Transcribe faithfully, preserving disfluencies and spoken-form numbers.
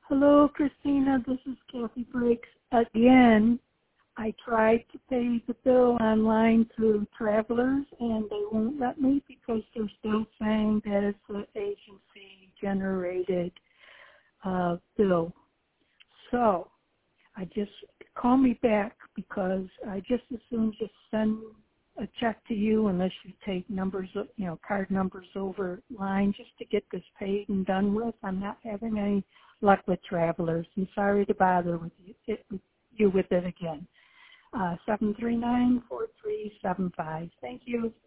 Hello, Christina. This is Kathy Briggs again. I tried to pay the bill online through Travelers, and they won't let me because they're still saying that it's an agency-generated uh, bill. So I just call me back because I just as soon just send a check to you unless you take numbers, you know, card numbers over line just to get this paid and done with. I'm not having any luck with Travelers. I'm sorry to bother with you, it, with you with it again. Uh, seven three nine, four three seven five. Thank you.